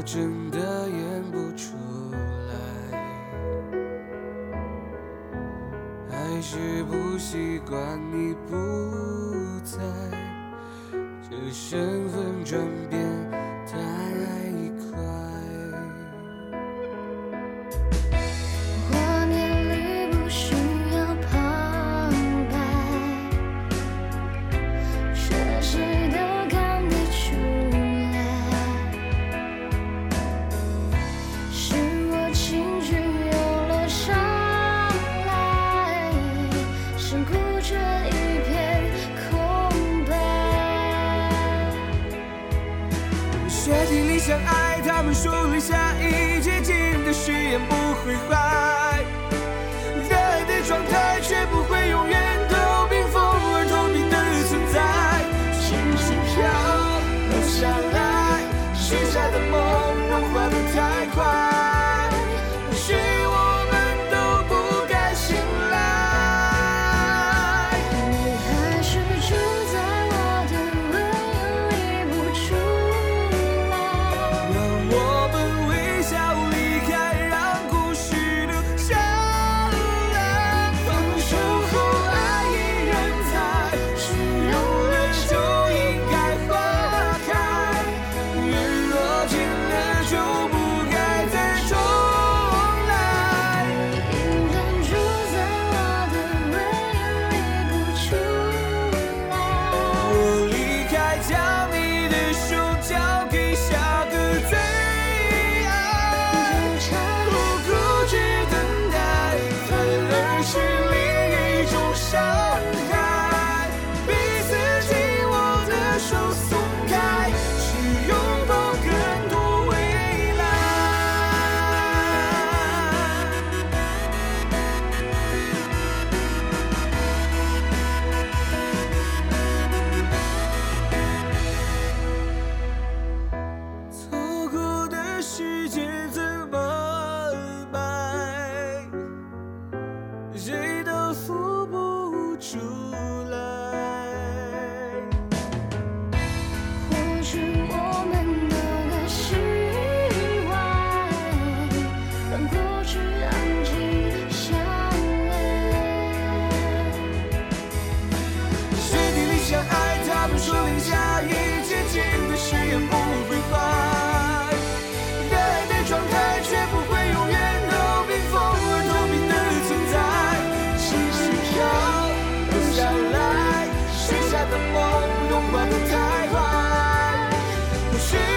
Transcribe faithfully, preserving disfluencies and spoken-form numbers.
真的演不出来，还是不习惯你不在，这身份转变太快。 画面里不需要旁白，确实都看得出来，是我情绪有了伤害，剩孤着一片空白。 雪地里相爱，他们树立下一接近的誓言不会坏，热爱的状态却不会永远都冰封而透明的存在。轻轻飘落下来，许下的梦融化得太快，或许我们都不该醒来。 你还是住在我的回忆里不出来， 让我们微笑离开，让故事留下来。放手后爱已人在，是有了就应该花开，雨落尽了就不该再重来。 隐忍住在我的回忆里不出来。 我离开，将你的手交给下个最爱，不固执等待，反而是另一种伤害。彼此紧握的手松开，去拥抱更多未来。错过的时间怎么办？谁都付不出来。 或许我们都该释怀，让过去安静下来。 雪地里相爱，他们树立下一接近的誓言不会坏，热爱的状态却不会永远都冰封而透明的存在。轻轻飘落下来，许下的梦融化得太快，或许